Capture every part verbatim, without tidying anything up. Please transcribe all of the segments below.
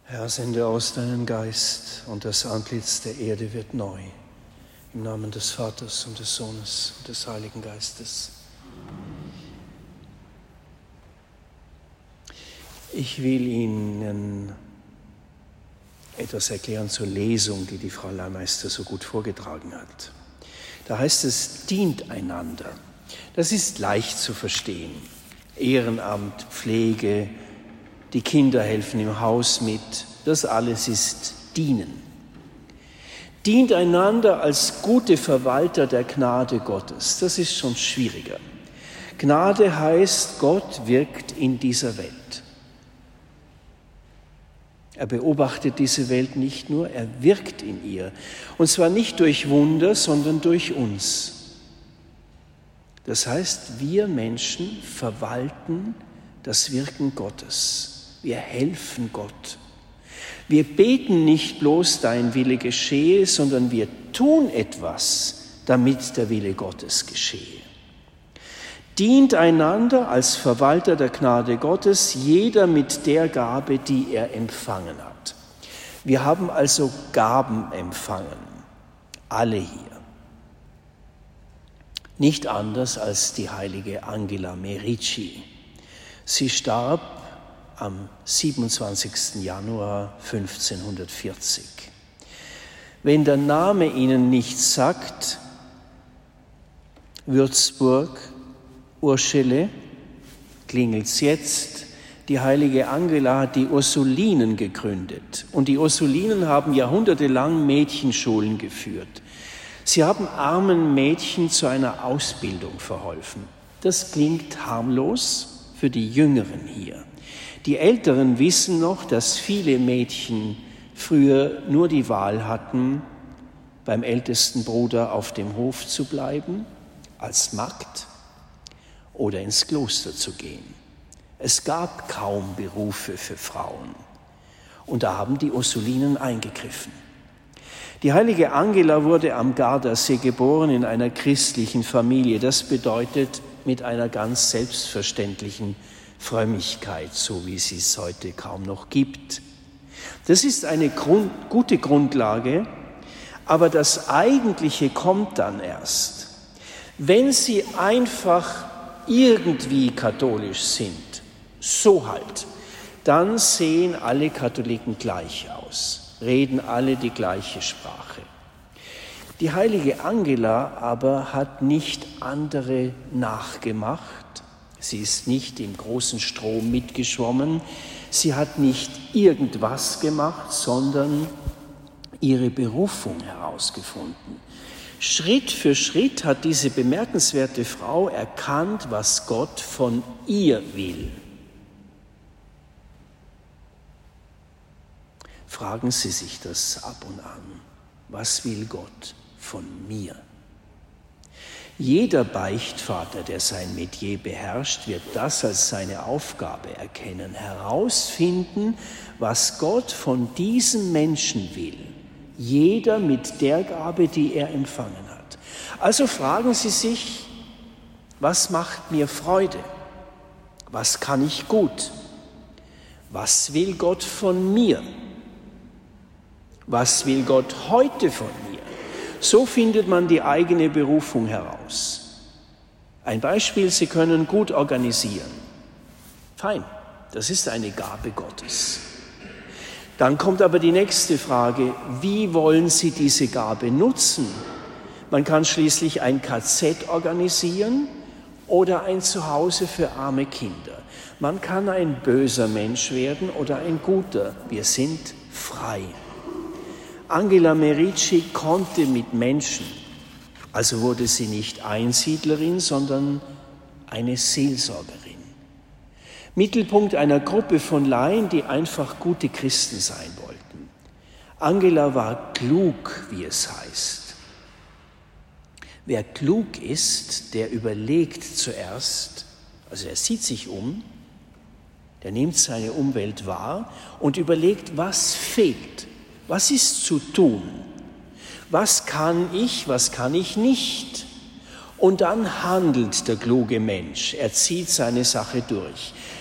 Herr, sende aus deinen Geist, und das Antlitz der Erde wird neu. Im Namen des Vaters und des Sohnes und des Heiligen Geistes. Ich will Ihnen etwas erklären zur Lesung, die die Frau Lehrmeister so gut vorgetragen hat. Da heißt es, dient einander. Das ist leicht zu verstehen. Ehrenamt, Pflege, die Kinder helfen im Haus mit. Das alles ist Dienen. Dient einander als gute Verwalter der Gnade Gottes. Das ist schon schwieriger. Gnade heißt, Gott wirkt in dieser Welt. Er beobachtet diese Welt nicht nur, er wirkt in ihr. Und zwar nicht durch Wunder, sondern durch uns. Das heißt, wir Menschen verwalten das Wirken Gottes. Wir helfen Gott. Wir beten nicht bloß, dein Wille geschehe, sondern wir tun etwas, damit der Wille Gottes geschehe. Dient einander als Verwalter der Gnade Gottes, jeder mit der Gabe, die er empfangen hat. Wir haben also Gaben empfangen, alle hier. Nicht anders als die heilige Angela Merici. Sie starb am siebenundzwanzigsten Januar fünfzehnhundertvierzig. Wenn der Name Ihnen nichts sagt, Würzburg, Urschele, klingelt's jetzt. Die heilige Angela hat die Ursulinen gegründet. Und die Ursulinen haben jahrhundertelang Mädchenschulen geführt. Sie haben armen Mädchen zu einer Ausbildung verholfen. Das klingt harmlos für die Jüngeren hier. Die Älteren wissen noch, dass viele Mädchen früher nur die Wahl hatten, beim ältesten Bruder auf dem Hof zu bleiben, als Magd, oder ins Kloster zu gehen. Es gab kaum Berufe für Frauen. Und da haben die Ursulinen eingegriffen. Die heilige Angela wurde am Gardasee geboren in einer christlichen Familie. Das bedeutet mit einer ganz selbstverständlichen Frömmigkeit, so wie sie es heute kaum noch gibt. Das ist eine Grund, gute Grundlage, aber das Eigentliche kommt dann erst. Wenn Sie einfach irgendwie katholisch sind, so halt, dann sehen alle Katholiken gleich aus, reden alle die gleiche Sprache. Die heilige Angela aber hat nicht andere nachgemacht. Sie ist nicht im großen Strom mitgeschwommen. Sie hat nicht irgendwas gemacht, sondern ihre Berufung herausgefunden. Schritt für Schritt hat diese bemerkenswerte Frau erkannt, was Gott von ihr will. Fragen Sie sich das ab und an. Was will Gott von mir? Jeder Beichtvater, der sein Metier beherrscht, wird das als seine Aufgabe erkennen, herausfinden, was Gott von diesem Menschen will. Jeder mit der Gabe, die er empfangen hat. Also fragen Sie sich, was macht mir Freude? Was kann ich gut? Was will Gott von mir? Was will Gott heute von mir? So findet man die eigene Berufung heraus. Ein Beispiel, Sie können gut organisieren. Fein, das ist eine Gabe Gottes. Dann kommt aber die nächste Frage, wie wollen Sie diese Gabe nutzen? Man kann schließlich ein K Z organisieren oder ein Zuhause für arme Kinder. Man kann ein böser Mensch werden oder ein guter. Wir sind frei. Angela Merici konnte mit Menschen, also wurde sie nicht Einsiedlerin, sondern eine Seelsorgerin. Mittelpunkt einer Gruppe von Laien, die einfach gute Christen sein wollten. Angela war klug, wie es heißt. Wer klug ist, der überlegt zuerst, also er sieht sich um, der nimmt seine Umwelt wahr und überlegt, was fehlt. Was ist zu tun? Was kann ich, was kann ich nicht? Und dann handelt der kluge Mensch. Er zieht seine Sache durch.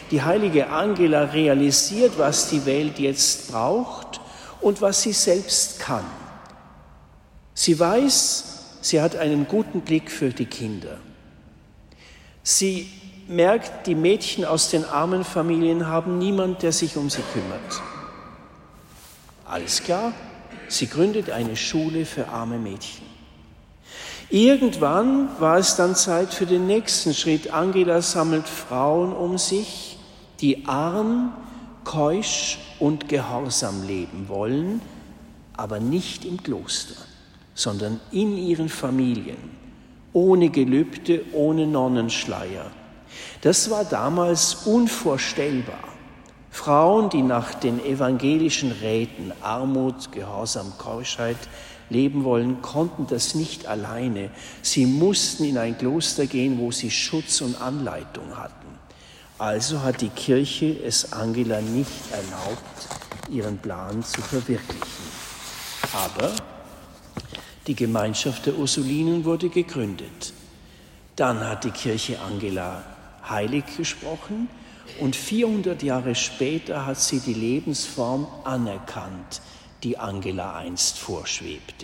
Die heilige Angela realisiert, was die Welt jetzt braucht und was sie selbst kann. Sie weiß, sie hat einen guten Blick für die Kinder. Sie merkt, die Mädchen aus den armen Familien haben niemand, der sich um sie kümmert. Alles klar, sie gründet eine Schule für arme Mädchen. Irgendwann war es dann Zeit für den nächsten Schritt. Angela sammelt Frauen um sich, die arm, keusch und gehorsam leben wollen, aber nicht im Kloster, sondern in ihren Familien, ohne Gelübde, ohne Nonnenschleier. Das war damals unvorstellbar. Frauen, die nach den evangelischen Räten Armut, Gehorsam, Keuschheit leben wollen, konnten das nicht alleine. Sie mussten in ein Kloster gehen, wo sie Schutz und Anleitung hatten. Also hat die Kirche es Angela nicht erlaubt, ihren Plan zu verwirklichen. Aber die Gemeinschaft der Ursulinen wurde gegründet. Dann hat die Kirche Angela heilig gesprochen und vierhundert Jahre später hat sie die Lebensform anerkannt, die Angela einst vorschwebte.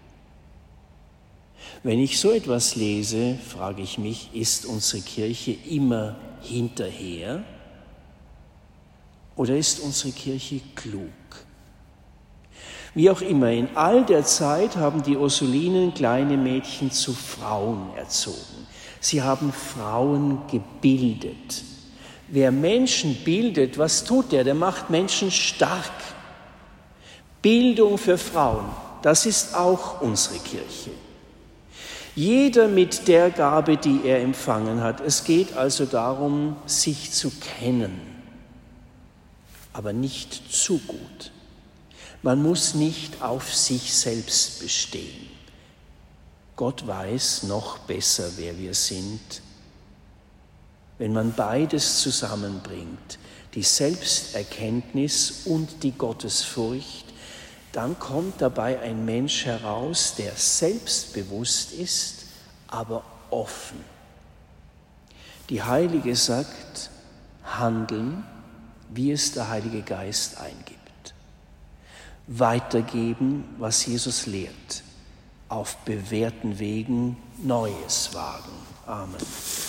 Wenn ich so etwas lese, frage ich mich, ist unsere Kirche immer hinterher oder ist unsere Kirche klug? Wie auch immer, in all der Zeit haben die Ursulinen kleine Mädchen zu Frauen erzogen. Sie haben Frauen gebildet. Wer Menschen bildet, was tut der? Der macht Menschen stark. Bildung für Frauen, das ist auch unsere Kirche. Jeder mit der Gabe, die er empfangen hat. Es geht also darum, sich zu kennen, aber nicht zu gut. Man muss nicht auf sich selbst bestehen. Gott weiß noch besser, wer wir sind. Wenn man beides zusammenbringt, die Selbsterkenntnis und die Gottesfurcht, dann kommt dabei ein Mensch heraus, der selbstbewusst ist, aber offen. Die Heilige sagt, handeln, wie es der Heilige Geist eingibt. Weitergeben, was Jesus lehrt. Auf bewährten Wegen Neues wagen. Amen.